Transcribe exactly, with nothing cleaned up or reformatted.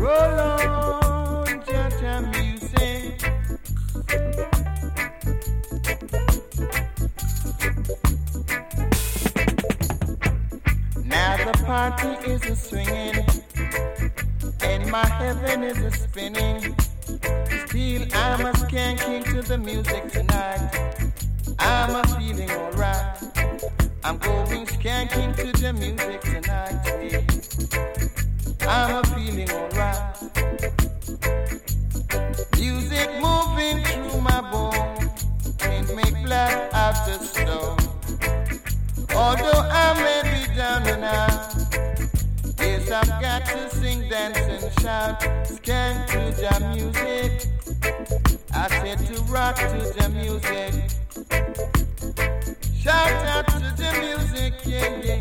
Roll on, cha-cha music. Now the party is a swinging, and my heaven is a spinning. Still I'm a skanking to the music tonight. I'm a feeling alright. I'm going skanking to the music tonight. I'm a feeling alright. Music moving through my bones, can't make blood out the stone. Although I may be down and out, yes, I've got to sing, dance and shout. Skank to the music. I said to rock to the music. Shout out to the music, yeah, yeah.